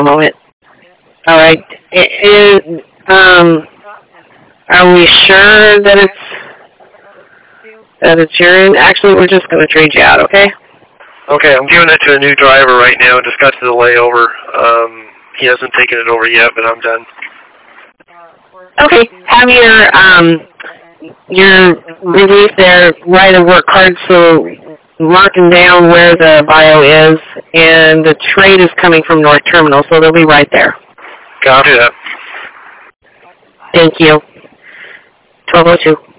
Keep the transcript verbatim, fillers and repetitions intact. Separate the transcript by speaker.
Speaker 1: one moment. All right. And, um, are we sure that it's that it's your end? Actually, we're just going to trade you out, okay?
Speaker 2: Okay, I'm giving it to a new driver right now. Just got to the layover. Um, he hasn't taken it over yet, but I'm done.
Speaker 1: Okay. Have your um your relief there right of work card, so marking down where the bio is, and the trade is coming from North Terminal, so they'll be right there.
Speaker 2: Copy that.
Speaker 1: Thank you. twelve oh two.